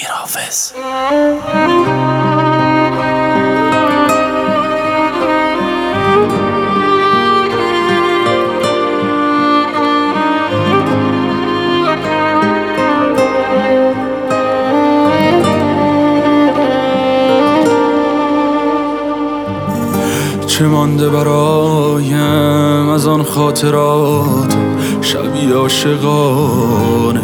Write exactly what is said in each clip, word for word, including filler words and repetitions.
امیرحافظ. چه مانده برایم از آن خاطرات شبی عاشقانه،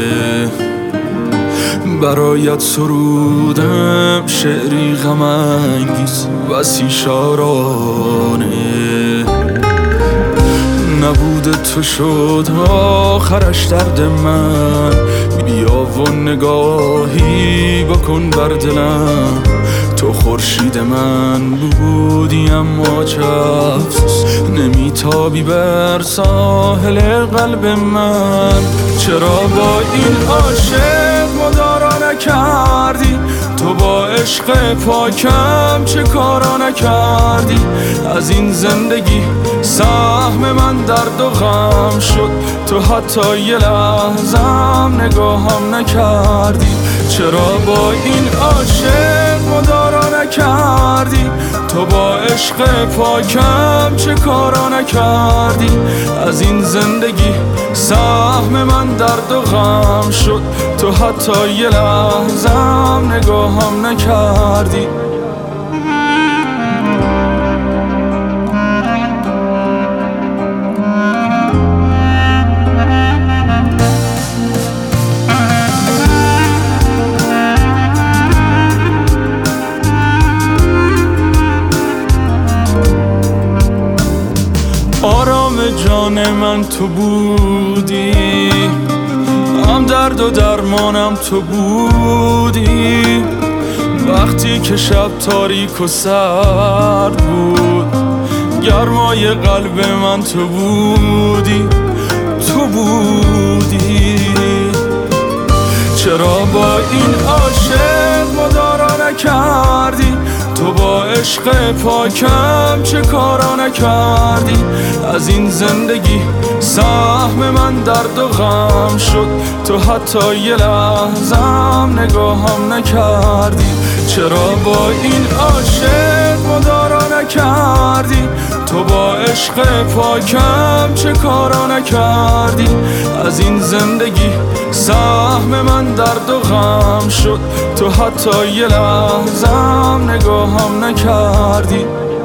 برایت سرودم شعری غم انگیز بسی شارانه. نبود تو شد آخرش درد من، بیا و نگاهی بکن بر دلم. تو خورشید من بودی اما چه افسوس نمیتابی بر ساحل قلب من. چرا با این عاشق مدارا نکردی؟ تو با عشق پاکم چه کارا نکردی؟ از این زندگی سهم من درد و غم شد، تو حتی یه لحظم نگاهم نکردی. چرا با این عاشق مدارا نکردی؟ تو با عشق پاکم چه کارا نکردی؟ از این زندگی سهم من درد و غم شد، تو حتی یه لحظم نگاهم نکردی. آرام جان من تو بودی، هم درد و درمانم تو بودی. وقتی که شب تاریک و سرد بود، گرمای قلب من تو بودی، تو بودی. چرا با این عاشق مدارا نکردی؟ تو با عشق پاکم چه کارا نکردی؟ از این زندگی سهم من درد و غم شد، تو حتی یه لحظم نگاهم نکردی. چرا با این عاشق مدارا نکردی؟ تو با عشق پاکم چه کارا نکردی؟ از این زندگی سهم من درد و غم شد، تو حتی یه لحظم نگاهم نکردی.